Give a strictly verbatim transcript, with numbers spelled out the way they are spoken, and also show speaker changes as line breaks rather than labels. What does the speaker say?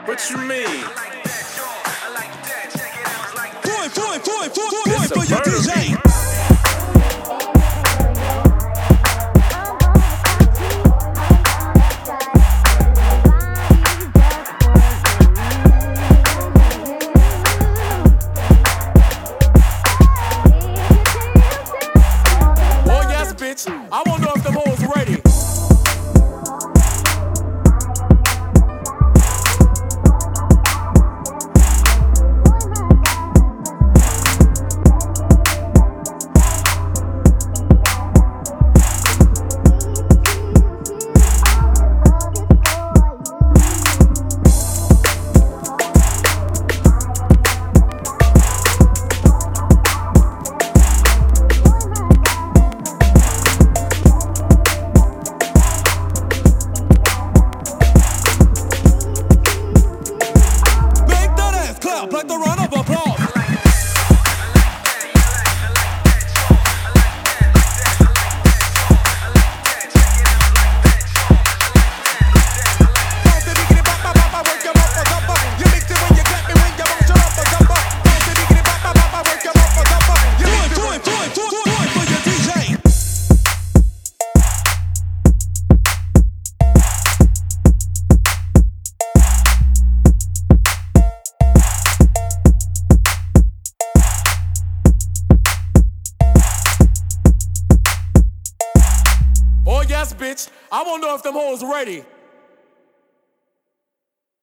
What you mean?
Point, point, point, point, point
It's a
for your D J.
burden.
Oh yes, bitch. I wanna know if them hoes ready. Make that ass clap like the round of applause. Point, point, point, point, point for your D J. Oh yes, bitch. I wanna know if them hoes ready.